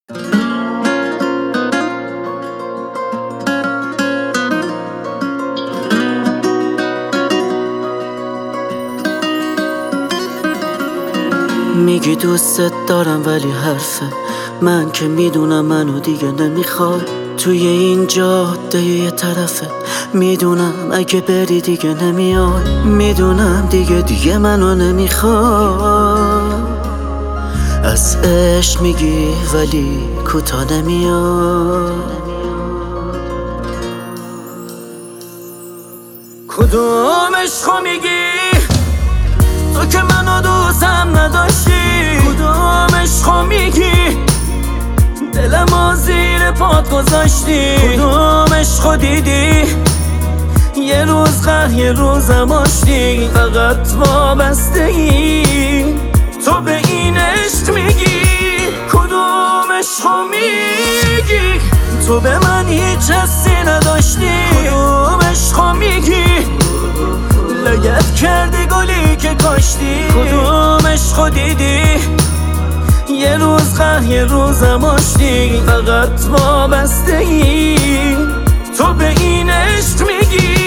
میگی دوستت دارم ولی حرفه من که میدونم منو دیگه نمیخوای. توی این جاده یه طرفه میدونم اگه بری دیگه نمیای. میدونم دیگه منو نمیخوای. از عشق میگی ولی کوتا نمیای. کدوم عشقو میگی تو که منو دوستم نداشتی؟ کدوم عشقو میگی دلمو زیر پات گذاشتی؟ کدوم عشقو دیدی یه روز قهر یه روزم آشتی؟ فقط وابستگی تو به این عشق میگی. کدوم عشقو میگی تو به من هیچ حسی نداشتی؟ کدوم عشقو میگی لگد کردی گلی که کاشتی؟ کدوم عشقو دیدی یه روز قهر یه روزم آشتی؟ فقط وابستگی تو به این عشق میگی.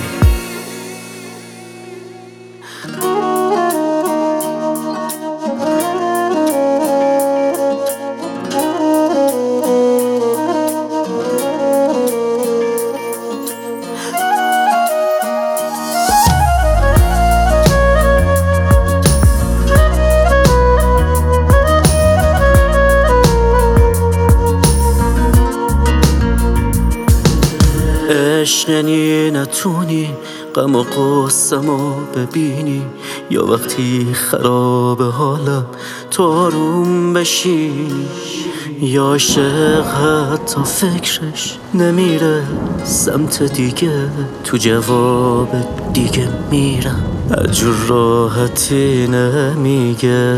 عشق یعنی نتونی غم و غصه‌مو ببینی، یا وقتی خراب حالم تو آروم بشینی، یا عاشق حتی فکرش نمیره سمت دیگه تو جواب دیگه میرم هرجور راحتی نمیگه.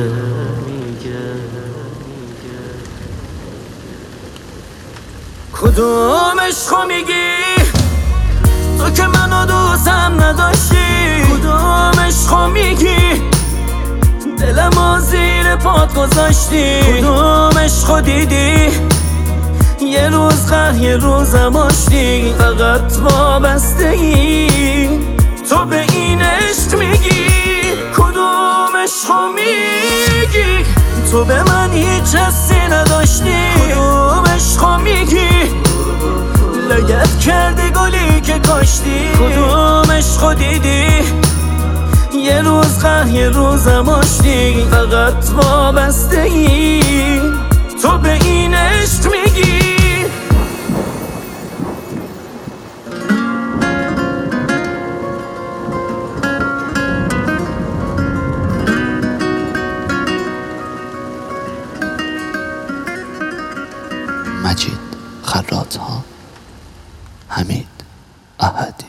کدوم عشقو میگی تو که منو دوستم نداشتی؟ کدوم عشقو میگی دلمو زیر پات گذاشتی؟ کدوم عشقو دیدی یه روز قهر یه روزم آشتی؟ فقط وابستگی تو به این عشق میگی. کدوم عشقو میگی تو به من هیچ حسی نداشتی؟ کدوم عشقو میگی لگد کردی گلی که کاشتی؟ کدوم عشقو دیدی یه روز قهر یه روزم آشتی؟ فقط وابستگی تو به این عشق میگی. مجید خراط‌ها، حمید احدی.